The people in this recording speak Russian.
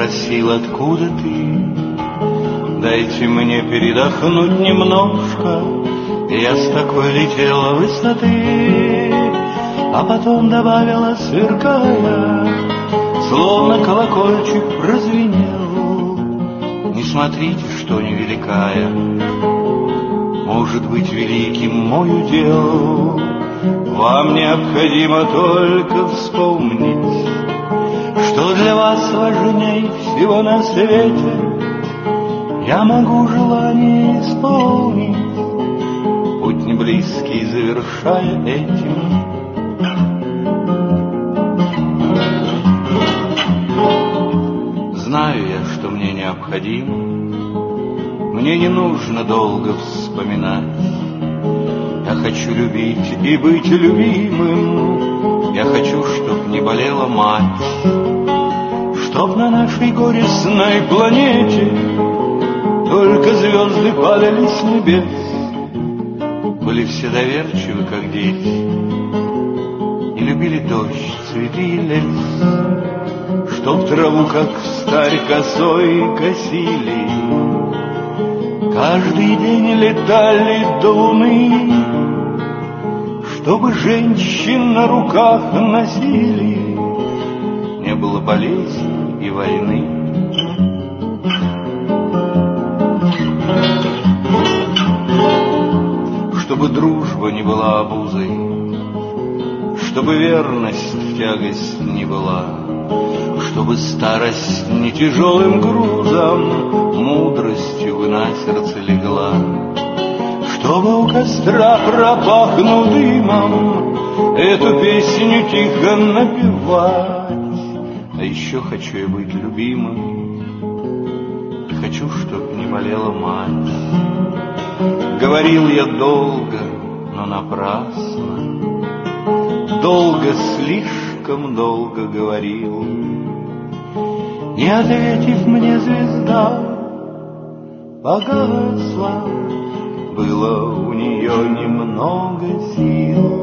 спросил, откуда ты. Дайте мне передохнуть немножко. Я с такой летела высоты. А потом добавила, сверкая, словно колокольчик прозвенел: не смотрите, что невеликая, может быть великим мой удел. Вам необходимо только вспомнить, что для вас важней всего на свете. Я могу желание исполнить, путь не близкий, завершая этим. Знаю я, что мне необходимо, мне не нужно долго вспоминать. Я хочу любить и быть любимым. Я хочу, чтоб не болела мать, чтоб на нашей горестной планете только звезды падали с небес. Были все доверчивы, как дети, и любили дождь, цветы и лес. Чтоб траву, как встарь, косой косили, каждый день летали до луны. Чтобы женщин на руках носили, не было болезни и войны. Чтобы дружба не была обузой, чтобы верность в тягость не была, чтобы старость не тяжелым грузом мудростью бы на сердце легла. Чтобы у костра, пропахнув дымом, эту песню тихо напевать. А еще хочу я быть любимым, хочу, чтоб не болела мать. Говорил я долго, но напрасно, долго, слишком долго говорил. Не ответив мне, звезда погасла. Было у нее немного сил.